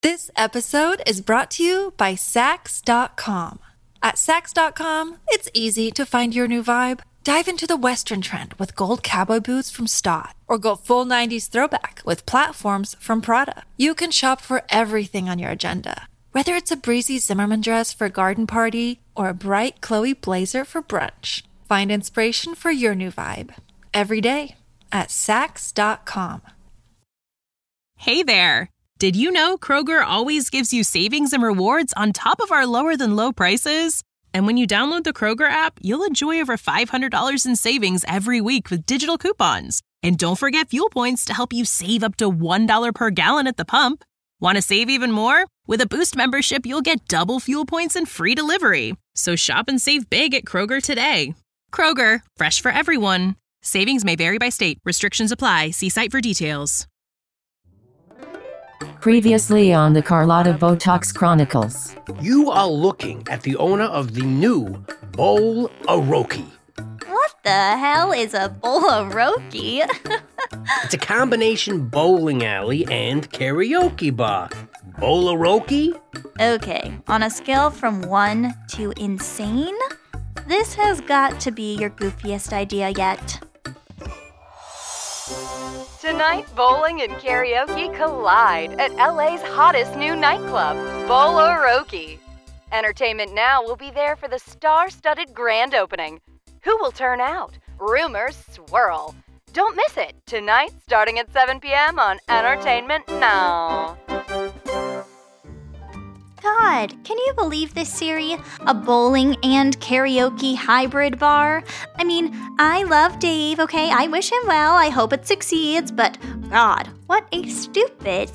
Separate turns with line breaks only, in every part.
This episode is brought to you by Sax.com. At Sax.com, it's easy to find your new vibe. Dive into the Western trend with gold cowboy boots from Stott, or go full 90s throwback with platforms from Prada. You can shop for everything on your agenda, whether it's a breezy Zimmermann dress for a garden party or a bright Chloe blazer for brunch. Find inspiration for your new vibe every day at Sax.com.
Hey there! Did you know Kroger always gives you savings and rewards on top of our lower-than-low prices? And when you download the Kroger app, you'll enjoy over $500 in savings every week with digital coupons. And don't forget fuel points to help you save up to $1 per gallon at the pump. Want to save even more? With a Boost membership, you'll get double fuel points and free delivery. So shop and save big at Kroger today. Kroger, fresh for everyone. Savings may vary by state. Restrictions apply. See site for details.
Previously on the Carlotta Botox Chronicles.
You are looking at the owner of the new Bowl-A-Roki.
What the hell is a Bowl-A-Roki?
It's a combination bowling alley and karaoke bar. Bowl-A-Roki?
Okay, on a scale from 1 to insane, this has got to be your goofiest idea yet.
Tonight, bowling and karaoke collide at LA's hottest new nightclub, Bowl-A-Roki. Entertainment Now will be there for the star-studded grand opening. Who will turn out? Rumors swirl. Don't miss it, tonight starting at 7 p.m. on Entertainment Now.
God, can you believe this, Siri? A bowling and karaoke hybrid bar? I mean, I love Dave, okay? I wish him well. I hope it succeeds. But, God, what a stupid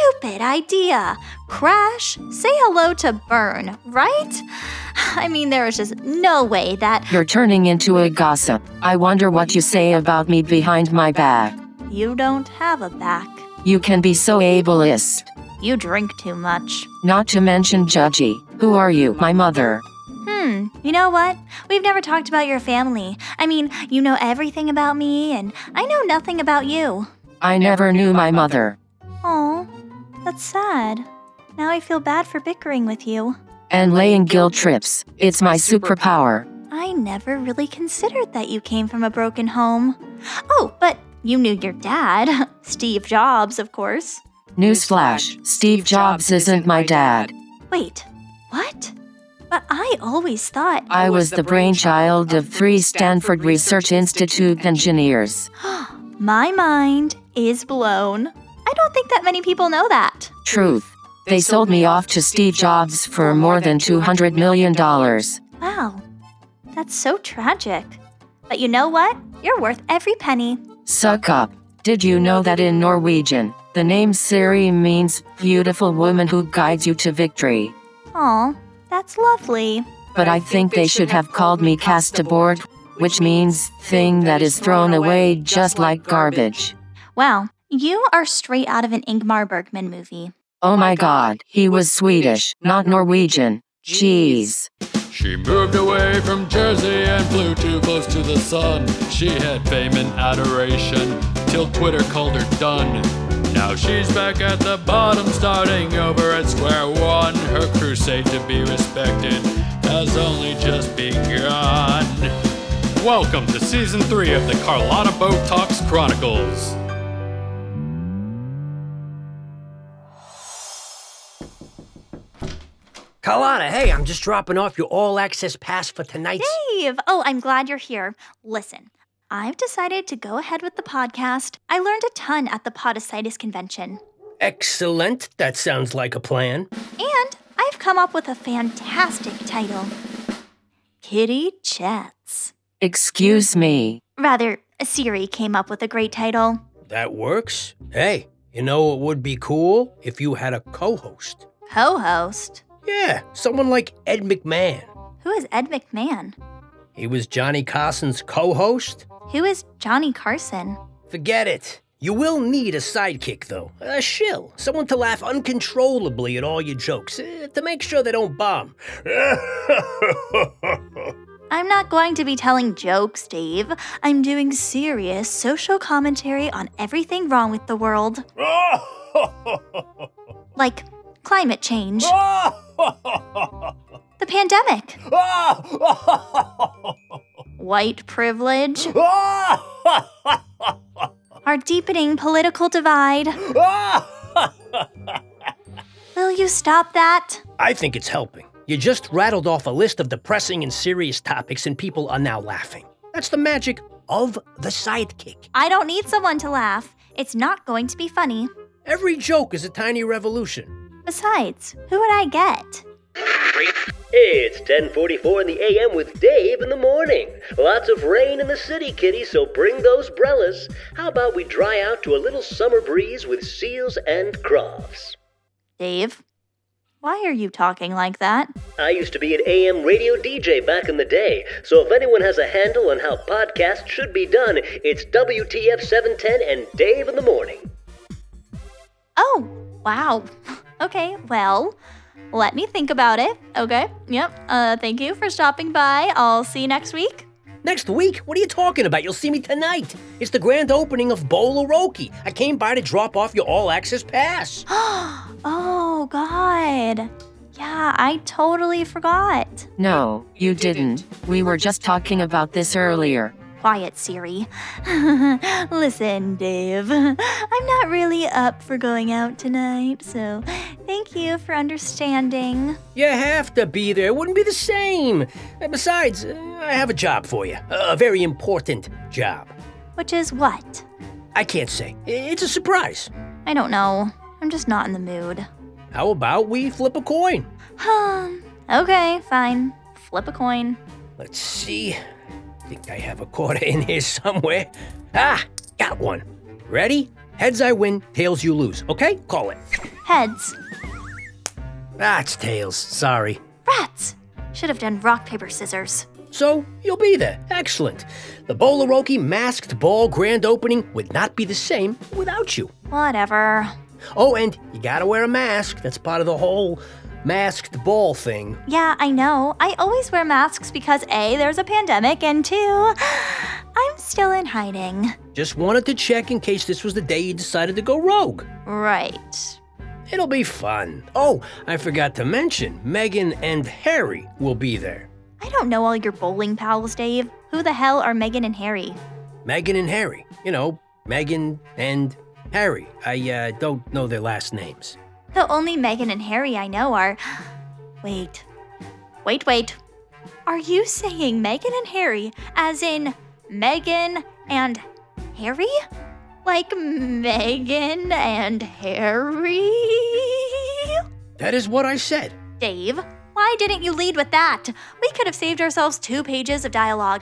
idea. Crash, say hello to Burn, right? I mean, there is just no way that...
You're turning into a gossip. I wonder what you say about me behind my back.
You don't have a back.
You can be so ableist.
You drink too much.
Not to mention judgy. Who are you? My mother.
You know what? We've never talked about your family. I mean, you know everything about me, and I know nothing about you.
I never knew my mother.
Oh, that's sad. Now I feel bad for bickering with you.
And laying guilt trips. It's my superpower.
I never really considered that you came from a broken home. Oh, but you knew your dad. Steve Jobs, of course.
Newsflash, Steve Jobs isn't my dad.
Wait, what? But I always thought...
I was the brainchild of 3 Stanford Research Institute engineers.
My mind is blown. I don't think that many people know that.
Truth. They sold me off to Steve Jobs for more than $200 million.
Wow, that's so tragic. But you know what? You're worth every penny.
Suck up. Did you know that in Norwegian, the name Siri means beautiful woman who guides you to victory?
Aw, that's lovely.
But I think they should have called me cast aboard, which means thing that is thrown away just like garbage.
Wow, you are straight out of an Ingmar Bergman movie.
Oh my God, he was Swedish, not Norwegian. Jeez.
She moved away from Jersey and flew too close to the sun. She had fame and adoration till Twitter called her done. Now she's back at the bottom, starting over at square one. Her crusade to be respected has only just begun. Welcome to Season 3 of the Carlotta Botox Chronicles.
Carlotta, hey, I'm just dropping off your all-access pass for tonight's...
Dave! Oh, I'm glad you're here. Listen, I've decided to go ahead with the podcast. I learned a ton at the Podicitis convention.
Excellent. That sounds like a plan.
And I've come up with a fantastic title. Kitty Chats.
Excuse me.
Rather, Siri came up with a great title.
That works. Hey, you know it would be cool if you had a co-host.
Co-host?
Yeah, someone like Ed McMahon.
Who is Ed McMahon?
He was Johnny Carson's co-host.
Who is Johnny Carson?
Forget it. You will need a sidekick, though. A shill. Someone to laugh uncontrollably at all your jokes, to make sure they don't bomb.
I'm not going to be telling jokes, Dave. I'm doing serious social commentary on everything wrong with the world. Like, climate change, the pandemic, white privilege, our deepening political divide. Will you stop that?
I think it's helping. You just rattled off a list of depressing and serious topics and people are now laughing. That's the magic of the sidekick.
I don't need someone to laugh. It's not going to be funny.
Every joke is a tiny revolution.
Besides, who would I get?
It's 10:44 in the AM with Dave in the morning. Lots of rain in the city, kitty, so bring those brellas. How about we dry out to a little summer breeze with seals and crofts?
Dave, why are you talking like that?
I used to be an AM radio DJ back in the day, so if anyone has a handle on how podcasts should be done, it's WTF 710 and Dave in the morning.
Oh, wow. Okay, well, let me think about it. Okay, yep. Thank you for stopping by. I'll see you next week.
Next week? What are you talking about? You'll see me tonight. It's the grand opening of Bowleroki. I came by to drop off your all-access pass.
Oh, God. Yeah, I totally forgot.
No, you didn't. We were just talking about this earlier.
Quiet, Siri. Listen, Dave, I'm not really up for going out tonight, so thank you for understanding.
You have to be there. It wouldn't be the same. Besides, I have a job for you. A very important job.
Which is what?
I can't say. It's a surprise.
I don't know. I'm just not in the mood.
How about we flip a coin?
Okay, fine. Flip a coin.
Let's see. I think I have a quarter in here somewhere. Ah, got one. Ready? Heads I win, tails you lose. Okay? Call it.
Heads.
Ah, it's tails. Sorry.
Rats. Should have done rock, paper, scissors.
So, you'll be there. Excellent. The Bowleroki Masked Ball grand opening would not be the same without you.
Whatever.
Oh, and you gotta wear a mask. That's part of the whole masked ball thing.
Yeah, I know. I always wear masks because A, there's a pandemic, and 2, I'm still in hiding.
Just wanted to check in case this was the day you decided to go rogue.
Right.
It'll be fun. Oh, I forgot to mention, Megan and Harry will be there.
I don't know all your bowling pals, Dave. Who the hell are Megan and Harry?
Megan and Harry. You know, Megan and Harry. I don't know their last names.
The only Megan and Harry I know are... Wait. Are you saying Megan and Harry as in Megan and Harry? Like Megan and Harry?
That is what I said.
Dave, why didn't you lead with that? We could have saved ourselves 2 pages of dialogue.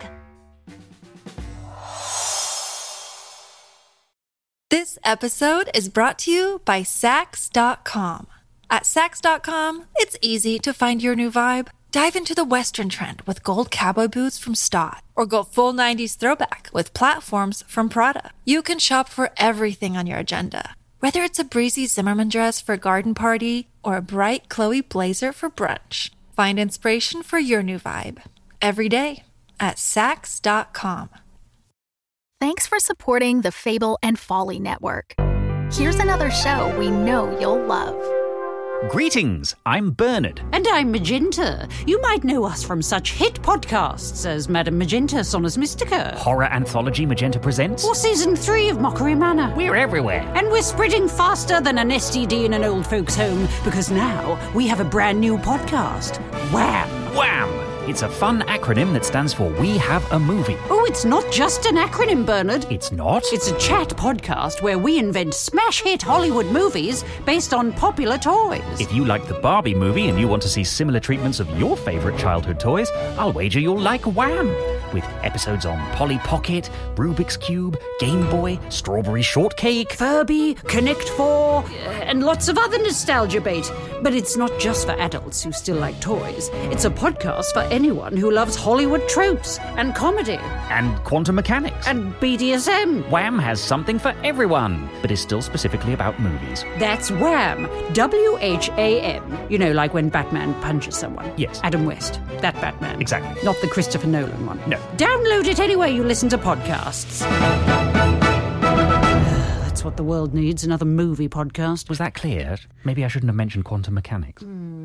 This episode is brought to you by Sax.com. At Sax.com, it's easy to find your new vibe. Dive into the Western trend with gold cowboy boots from Stott, or go full 90s throwback with platforms from Prada. You can shop for everything on your agenda, whether it's a breezy Zimmermann dress for a garden party or a bright Chloe blazer for brunch. Find inspiration for your new vibe every day at Sax.com.
Thanks for supporting the Fable and Folly Network. Here's another show we know you'll love.
Greetings, I'm Bernard.
And I'm Magenta. You might know us from such hit podcasts as Madame Magenta, Sonus Mystica.
Horror anthology Magenta Presents.
Or Season 3 of Mockery Manor.
We're everywhere.
And we're spreading faster than an STD in an old folks' home, because now we have a brand new podcast. Wham!
Wham! It's a fun acronym that stands for We Have a Movie.
Oh, it's not just an acronym, Bernard.
It's not?
It's a chat podcast where we invent smash hit Hollywood movies based on popular toys.
If you like the Barbie movie and you want to see similar treatments of your favourite childhood toys, I'll wager you'll like Wham! With episodes on Polly Pocket, Rubik's Cube, Game Boy, Strawberry Shortcake,
Furby, Connect 4, and lots of other nostalgia bait. But it's not just for adults who still like toys. It's a podcast for anyone who loves Hollywood tropes and comedy.
And quantum mechanics.
And BDSM.
Wham! Has something for everyone, but is still specifically about movies.
That's Wham! WHAM. You know, like when Batman punches someone.
Yes.
Adam West. That Batman.
Exactly.
Not the Christopher Nolan one.
No.
Download it anywhere you listen to podcasts. That's what the world needs, another movie podcast.
Was that clear? Maybe I shouldn't have mentioned quantum mechanics.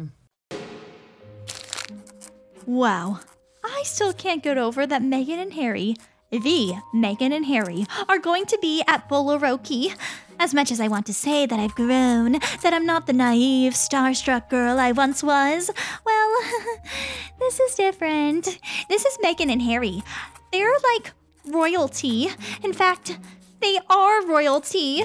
Wow. I still can't get over that Meghan and Harry, the Meghan and Harry, are going to be at Boloroki. As much as I want to say that I've grown, that I'm not the naive, starstruck girl I once was, well, this is different. This is Meghan and Harry. They're like royalty. In fact, they are royalty.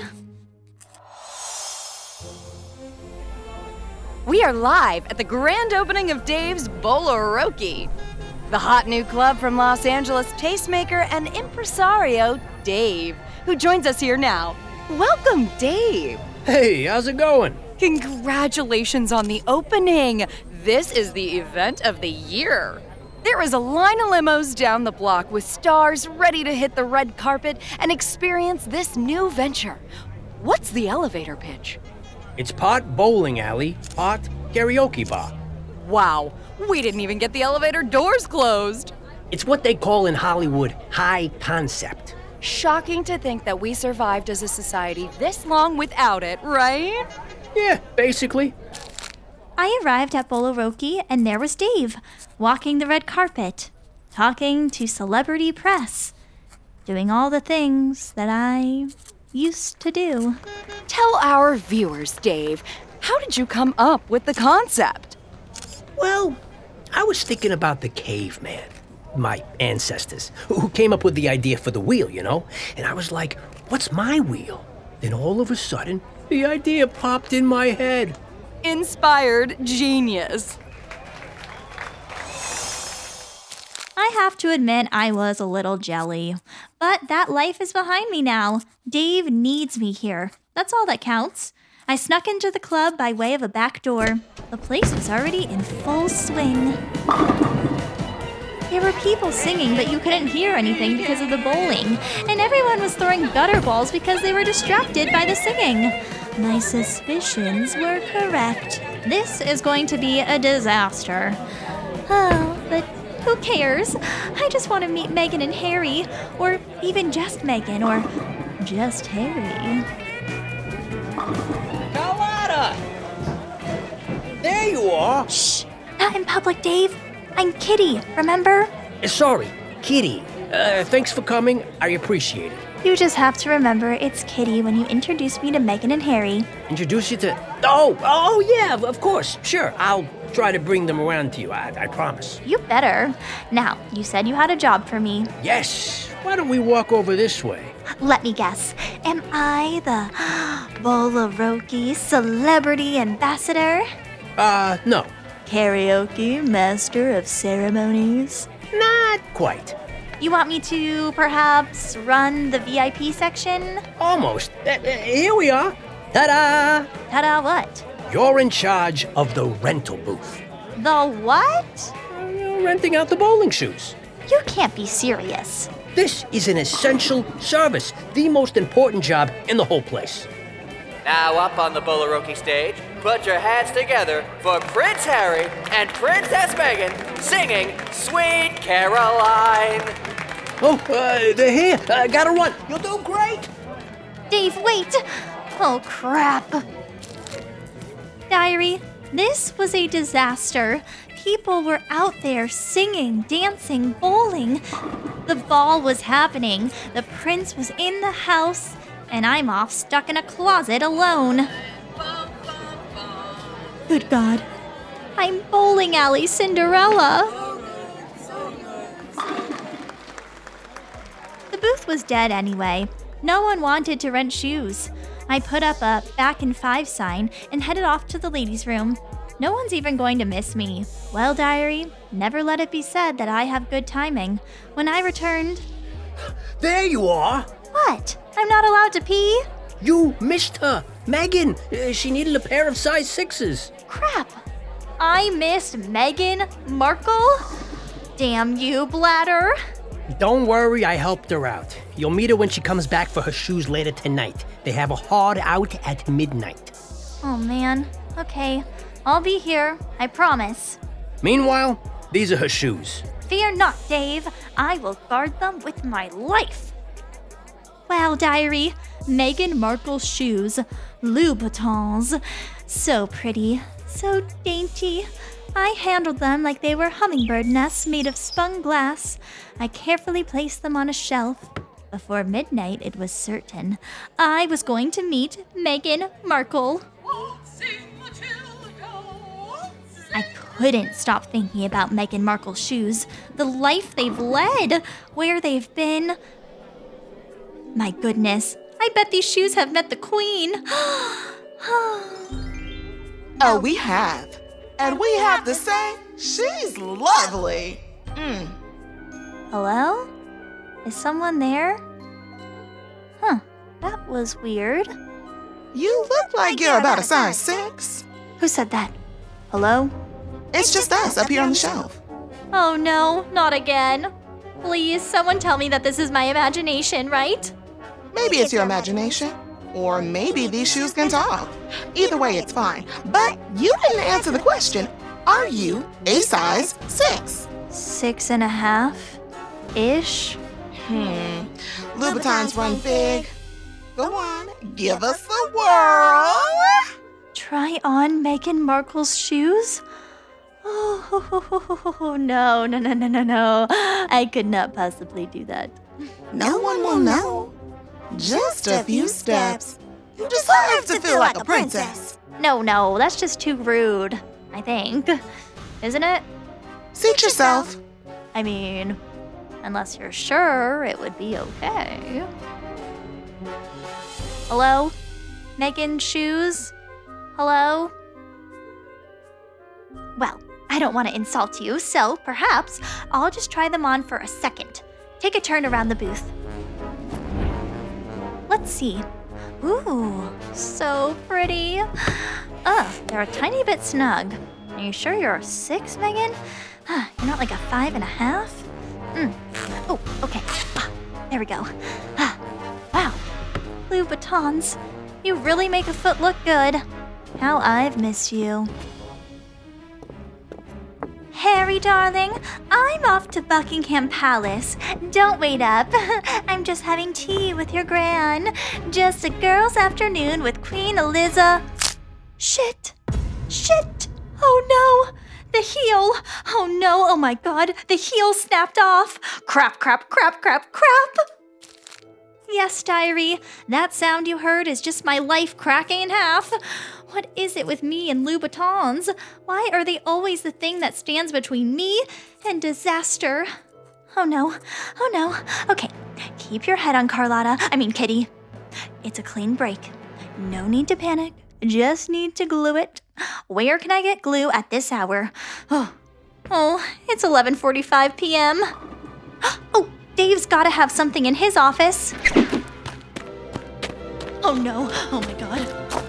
We are live at the grand opening of Dave's Boloroki, the hot new club from Los Angeles tastemaker and impresario Dave, who joins us here now. Welcome, Dave.
Hey, how's it going?
Congratulations on the opening. This is the event of the year. There is a line of limos down the block with stars ready to hit the red carpet and experience this new venture. What's the elevator pitch?
It's part bowling alley, part karaoke bar.
Wow, we didn't even get the elevator doors closed.
It's what they call in Hollywood high concept.
Shocking to think that we survived as a society this long without it, right?
Yeah, basically.
I arrived at Boloroki and there was Dave, walking the red carpet, talking to celebrity press, doing all the things that I used to do.
Tell our viewers, Dave, how did you come up with the concept?
Well, I was thinking about the caveman, my ancestors, who came up with the idea for the wheel, you know? And I was like, what's my wheel? Then all of a sudden, the idea popped in my head.
Inspired genius.
I have to admit I was a little jelly, but that life is behind me now. Dave needs me here. That's all that counts. I snuck into the club by way of a back door. The place was already in full swing. There were people singing, but you couldn't hear anything because of the bowling, and everyone was throwing gutter balls because they were distracted by the singing. My suspicions were correct. This is going to be a disaster. Oh, but who cares? I just want to meet Meghan and Harry, or even just Meghan, or just Harry.
Carlotta! There you are!
Shh! Not in public, Dave. I'm Kitty, remember?
Sorry, Kitty. Thanks for coming. I appreciate it.
You just have to remember it's Kitty when you introduce me to Meghan and Harry.
Introduce you to... Oh, yeah, of course. Sure, I'll try to bring them around to you. I promise.
You better. Now, you said you had a job for me.
Yes. Why don't we walk over this way?
Let me guess. Am I the Boloroki celebrity ambassador?
No.
Karaoke master of ceremonies?
Not quite.
You want me to perhaps run the VIP section?
Almost. Here we are. Ta-da!
Ta-da what?
You're in charge of the rental booth.
The what?
Renting out the bowling shoes.
You can't be serious.
This is an essential service, the most important job in the whole place.
Now up on the Boloroki stage, put your hands together for Prince Harry and Princess Meghan singing Sweet Caroline.
Oh, they're here. Gotta run. You'll do great.
Dave, wait. Oh, crap. Diary, this was a disaster. People were out there singing, dancing, bowling. The ball was happening. The prince was in the house. And I'm off stuck in a closet alone. Good God. I'm bowling alley Cinderella. The booth was dead anyway. No one wanted to rent shoes. I put up a back in 5 sign and headed off to the ladies' room. No one's even going to miss me. Well, diary, never let it be said that I have good timing. When I returned...
There you are.
What? I'm not allowed to pee?
You missed her. Meghan. She needed a pair of size 6s.
Crap. I missed Meghan Markle? Damn you, bladder.
Don't worry, I helped her out. You'll meet her when she comes back for her shoes later tonight. They have a hard out at midnight.
Oh, man. Okay. I'll be here. I promise.
Meanwhile, these are her shoes.
Fear not, Dave. I will guard them with my life. Wow, diary. Meghan Markle's shoes. Louboutins. So pretty. So dainty. I handled them like they were hummingbird nests made of spun glass. I carefully placed them on a shelf. Before midnight, it was certain I was going to meet Meghan Markle. I couldn't stop thinking about Meghan Markle's shoes, the life they've led, where they've been. My goodness, I bet these shoes have met the Queen.
Oh, we have. And we have to say, she's lovely.
Hello? Is someone there? Huh, that was weird.
You look like you're about a size 6.
Who said that? Hello?
It's just us up here on the shelf.
Oh no, not again. Please, someone tell me that this is my imagination, right?
Maybe it's your imagination. Or maybe these shoes can talk. Either way, it's fine. But you didn't answer the question. Are you a size 6?
6.5-ish?
Louboutins run big. Go on, give us a whirl.
Try on Meghan Markle's shoes? Oh, no. I could not possibly do that.
No one will know. Just a few steps. You deserve to feel like a princess.
No, that's just too rude, I think. Isn't it?
Suit yourself.
I mean, unless you're sure it would be okay. Hello? Meghan's shoes? Hello? Well, I don't want to insult you, so perhaps I'll just try them on for a second. Take a turn around the booth. Let's see. Ooh, so pretty. They're a tiny bit snug. Are you sure you're a 6, Meghan? You're not like a 5.5? Oh, okay. There we go. Wow. Louboutins, you really make a foot look good. How I've missed you. Harry, darling, I'm off to Buckingham Palace. Don't wait up. I'm just having tea with your gran. Just a girls' afternoon with Queen Eliza. Shit. Oh no. The heel. Oh no. Oh my god. The heel snapped off. Crap. Yes, diary. That sound you heard is just my life cracking in half. What is it with me and Louboutins? Why are they always the thing that stands between me and disaster? Oh no. Okay, keep your head on, Kitty. It's a clean break. No need to panic. Just need to glue it. Where can I get glue at this hour? Oh, it's 11:45 p.m. Oh, Dave's gotta have something in his office. Oh no, oh my god.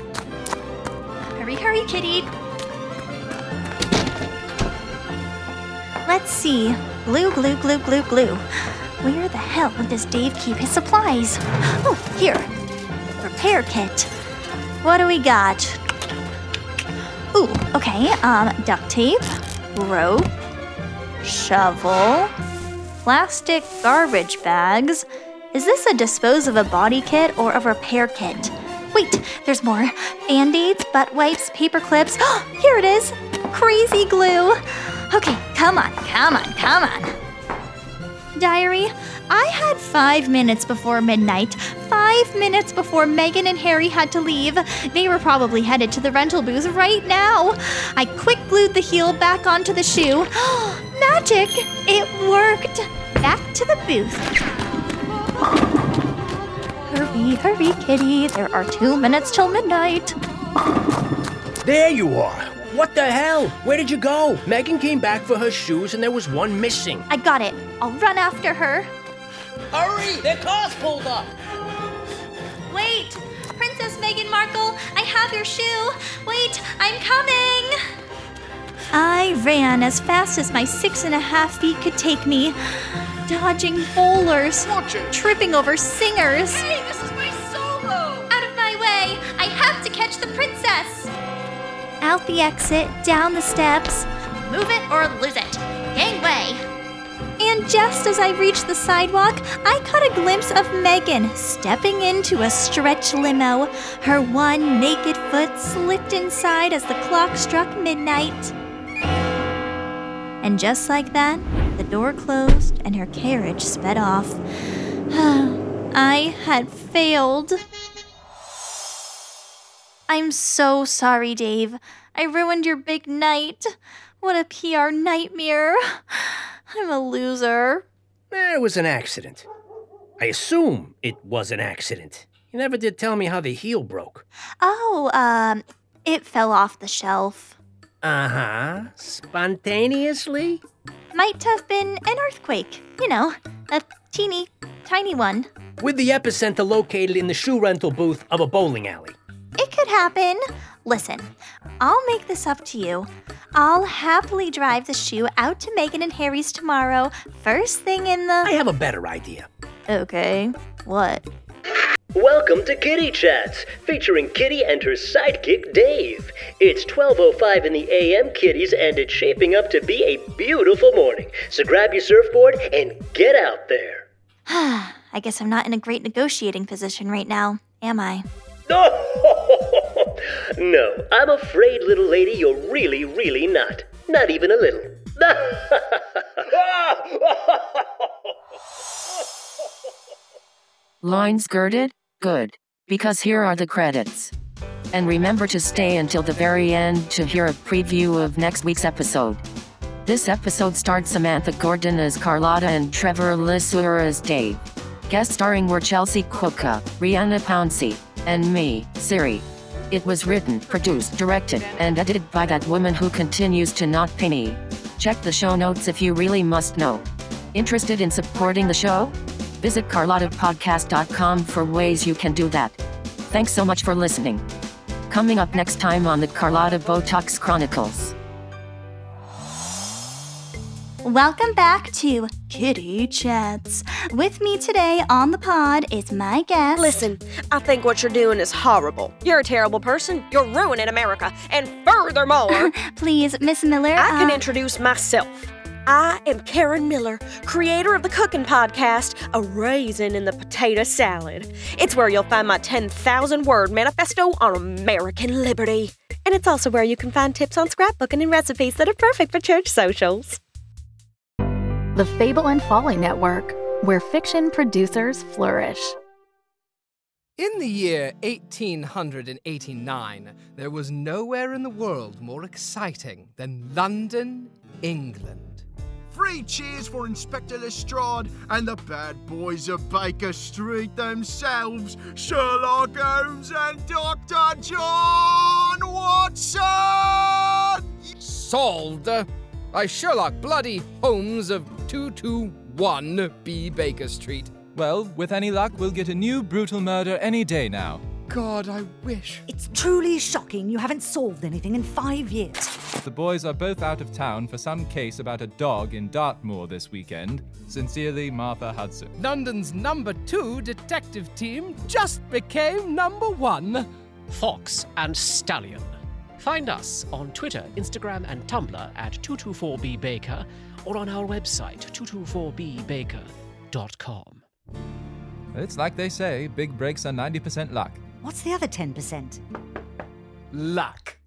Hurry, Kitty. Let's see. Glue. Where the hell does Dave keep his supplies? Oh, here. Repair kit. What do we got? Ooh, okay. Duct tape, rope, shovel, plastic garbage bags. Is this a dispose of a body kit or a repair kit? Wait, there's more. Band-aids, butt wipes, paper clips. Here it is. Crazy glue. Okay, come on. Diary, I had 5 minutes before midnight. 5 minutes before Meghan and Harry had to leave. They were probably headed to the rental booth right now. I quick glued the heel back onto the shoe. Magic! It worked. Back to the booth. Hurry, Kitty. There are 2 minutes till midnight.
There you are. What the hell? Where did you go? Meghan came back for her shoes and there was one missing.
I got it. I'll run after her.
Hurry! Their car's pulled up.
Wait! Princess Meghan Markle, I have your shoe. Wait, I'm coming. I ran as fast as my 6.5 feet could take me. Dodging bowlers, tripping over singers.
Hey, this is my solo!
Out of my way! I have to catch the princess! Out the exit, down the steps. Move it or lose it. Gangway! And just as I reached the sidewalk, I caught a glimpse of Megan stepping into a stretch limo. Her one naked foot slipped inside as the clock struck midnight. And just like that, the door closed and her carriage sped off. I had failed. I'm so sorry, Dave. I ruined your big night. What a PR nightmare. I'm a loser.
It was an accident. I assume it was an accident. You never did tell me how the heel broke.
Oh, it fell off the shelf.
Uh-huh. Spontaneously?
Might have been an earthquake. You know, a teeny, tiny one.
With the epicenter located in the shoe rental booth of a bowling alley.
It could happen. Listen, I'll make this up to you. I'll happily drive the shoe out to Megan and Harry's tomorrow, first thing in the...
I have a better idea.
Okay, what?
Welcome to Kitty Chats, featuring Kitty and her sidekick, Dave. It's 12:05 in the AM, kiddies, and it's shaping up to be a beautiful morning. So grab your surfboard and get out there.
I guess I'm not in a great negotiating position right now, am I?
No, I'm afraid, little lady, you're really, really not. Not even a little.
Lines girded? Good. Because here are the credits. And remember to stay until the very end to hear a preview of next week's episode. This episode starred Samantha Gordon as Carlotta and Trevor Lesueur as Dave. Guest starring were Chelsea Quokka, Rihanna Pouncey, and me, Siri. It was written, produced, directed, and edited by that woman who continues to not pay me. Check the show notes if you really must know. Interested in supporting the show? Visit carlottapodcast.com for ways you can do that. Thanks so much for listening. Coming up next time on the Carlotta Botox Chronicles.
Welcome back to Kitty Chats. With me today on the pod is my guest.
Listen, I think what you're doing is horrible. You're a terrible person. You're ruining America. And furthermore...
Please, Miss Miller.
I can introduce myself. I am Karen Miller, creator of the cooking podcast, A Raisin in the Potato Salad. It's where you'll find my 10,000-word manifesto on American liberty. And it's also where you can find tips on scrapbooking and recipes that are perfect for church socials.
The Fable and Folly Network, where fiction producers flourish.
In the year 1889, there was nowhere in the world more exciting than London, England.
3 cheers for Inspector Lestrade and the bad boys of Baker Street themselves, Sherlock Holmes and Dr. John Watson!
Solved by Sherlock Bloody Holmes of 221 B. Baker Street.
Well, with any luck, we'll get a new brutal murder any day now.
God, I wish.
It's truly shocking you haven't solved anything in 5 years.
The boys are both out of town for some case about a dog in Dartmoor this weekend. Sincerely, Martha Hudson.
London's number 2 detective team just became number 1.
Fox and Stallion. Find us on Twitter, Instagram, and Tumblr at 224bbaker or on our website, 224bbaker.com.
It's like they say, big breaks are 90% luck.
What's the other 10%?
Luck.